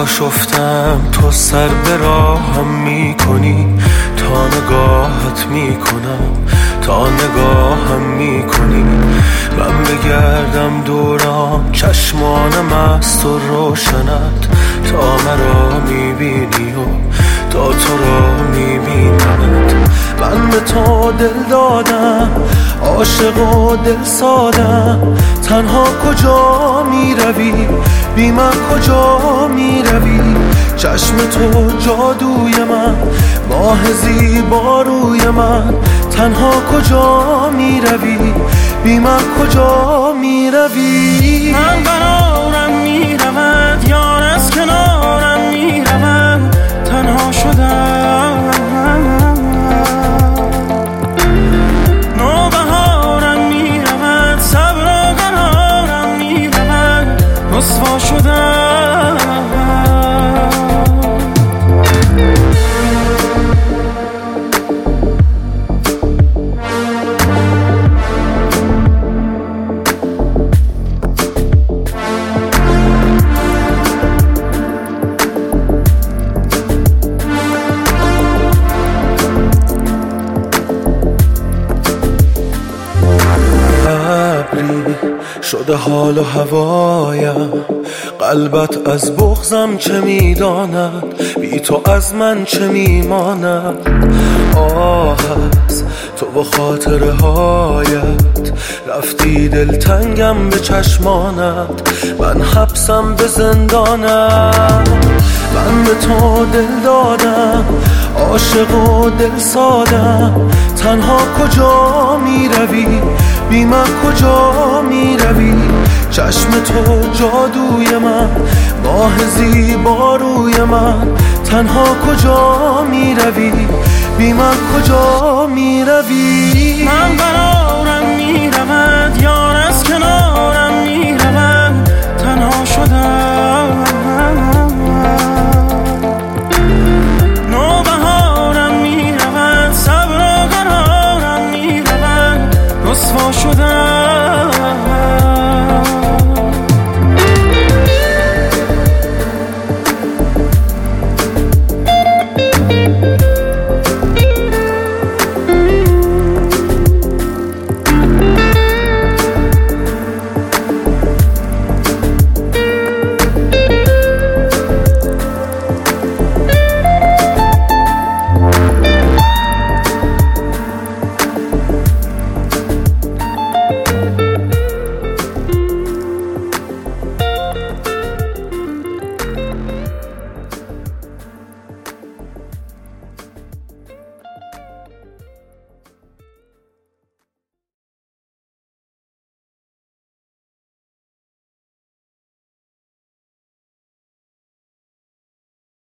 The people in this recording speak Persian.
آشفتم تو سر به راهم میکنی، تا نگاهت میکنم، تا نگاهم میکنی. من بگردم دوران چشمانم است و روشنت، تا مرا میبینی و تا تو را میبینمت. من به تو دل دادم، عاشق و دل سادم. تنها کجا میروی، بی من کجا میروی؟ چشم تو جادوی من، ماه زیبا روی من. تنها کجا میروی، بی من کجا میروی؟ من قرارم میرود، یار از کنارم میرود. تنها شدم، نوبهارم میرود، صبر و قرارم میرود. رسوا شدم. شده حال و هوایم، قلبت از بغضم چه میداند، بی تو از من چه میماند. آه از تو و خاطره هایت، رفتی دلتنگم به چشمانت. من حبسم به زندانم. من به تو دل دادم، عاشق و دل سادم. تنها کجا میروی، بی من کجا میروی؟ چشم تو جادوی من، ماه زیبا روی من. تنها کجا میروی، بی من کجا